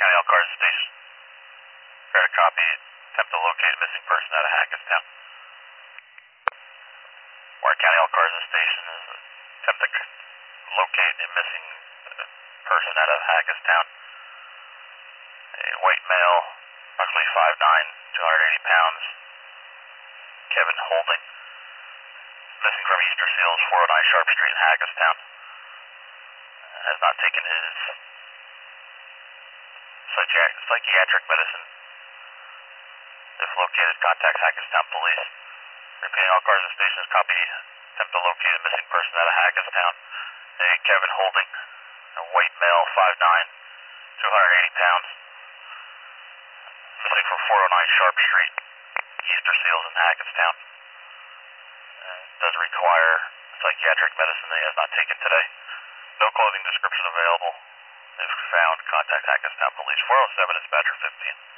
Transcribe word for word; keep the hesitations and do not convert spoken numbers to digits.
County Elkhart Station. Fair to copy. Attempt to locate a missing person out of Hackettstown. Warren County Elkhart Station is attempt to locate a missing person out of Hackettstown. A white male, approximately five nine, two hundred eighty pounds. Kevin Holding. Missing from Easter Seals, four oh nine Sharp Street in Hackettstown. Has not taken his psychi- psychiatric medicine. If located, contact Hackettstown Police. Repeating, all cars and stations copy. Attempt to locate a missing person out of Hackettstown. Named Kevin Holding. A white male, five nine, two hundred eighty pounds. Missing from four oh nine Sharp Street, Easter Seals in Hackettstown. Uh, does require psychiatric medicine that he has not taken today. No clothing description available. If found, contact Hackettstown Police. four oh seven, Dispatcher fifteen.